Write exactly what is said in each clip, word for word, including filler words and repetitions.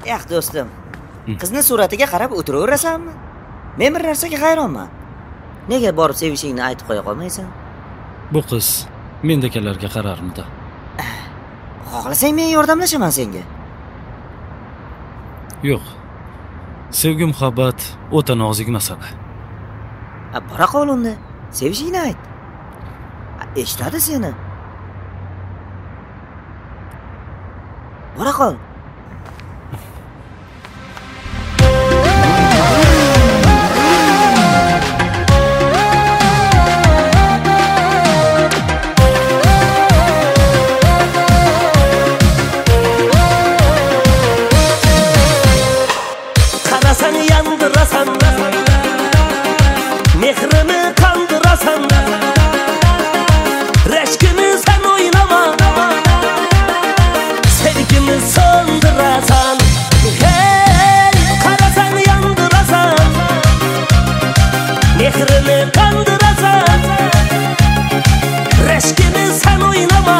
Yo'q do'stim. Qizni suratiga qarab o'tiraverasanmi? Men bir narsaga hayronman. Nega borib sevishingni aytib qo'ya qolmaysan? Bu qiz mendekalarga qararmidi? Xohlasang men yordamlashaman senga. Yo'q. Sevgi muhabbat o'ta nozik masala. A, bora qol unda. Sevishingni ayt. Eshitadi seni. Bora qol. Karasan yandırasan, mehrimi kandırasan, reşkimi sen oynama, sevgimi söndürasan. Hey, karasan yandırasan, mehrimi kandırasan, reşkimi sen oynama,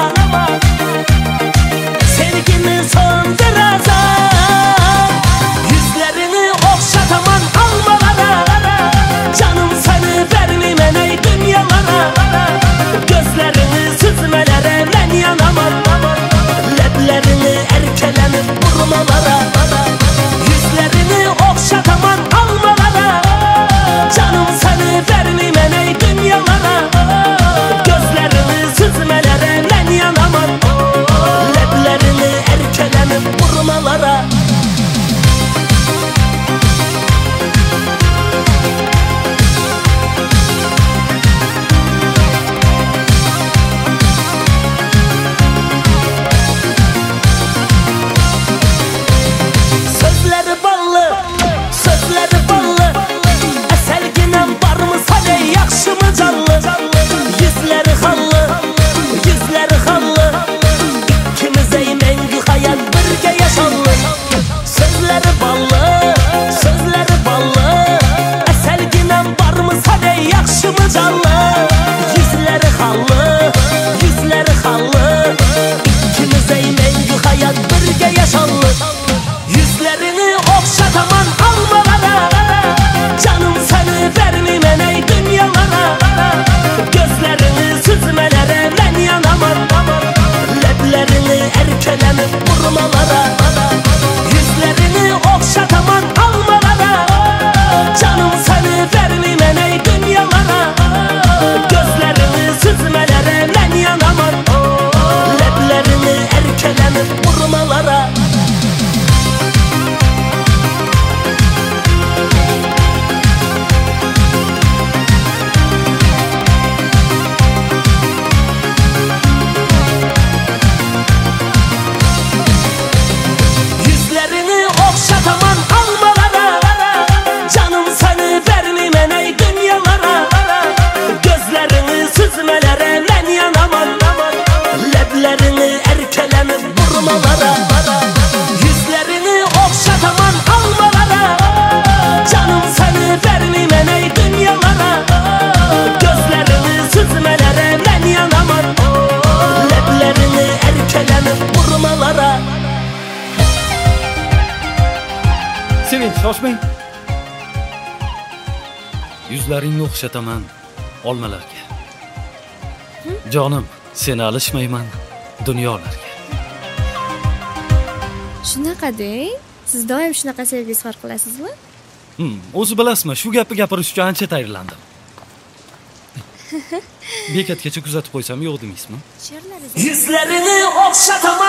sevgimi söndürasan. Yüzlerini okşataman almalara, canım seni vermem ey dünyalara. Gözlerini süzmelere ben yanamam, leplerini erkelenip vurmalara. Yüzlerini okşataman almalara, canım seni vermem ey dünyalara. Gözlerini süzmelere ben yanamam, leplerini erkelenip vurmalara. Sözleri ballı, sözleri ballı, eserginem var mı sana yakşı mı canlı? Yüzleri hallı, yüzleri hallı, İkimiz ey mengü hayat birge yaşanlı. Sözleri ballı, sözleri ballı, eserginem var mı sana yakşı mı canlı? Yüzleri hallı, yüzleri hallı, İkimiz ey mengü hayat birge yaşanlı. Yüzlerini okşataman almalara, canım seni vermem ey dünyalara. Gözlerini süzmelere ben yanamam, leplerini erkelenip vurmalara. Yüzlerini okşataman almalara, canım seni vermem ey dünyalara. Gözlerini süzmelere ben yanamam, leplerini erkelenip vurmalara. Yüzlerini okşataman almalara, canım seni vermem ey dünyalara. Gözlerini süzmelere ben yanamam, leplerini erkelenip vurmalara. Yüzlerini okşataman almalara, canım seni vermem ey dünyalara. Gözlerini süzmelere ben yanamam, leplerini erkelenip vurmalara. Sevinç, shoshmang. Yuzlaringni o'xshataman olmalarga. Jonim, seni alishmayman dunyolarga. Shunaqa-deng. Siz doim shunaqa sevgi izhor qilasizmi? Hmm, o'zi bilasizmi, shu gapni gapirish uchun ancha tayyorlandim. Bekatgacha kuzatib qo'ysam yo'q deysizmi? Yüzlerini okşataman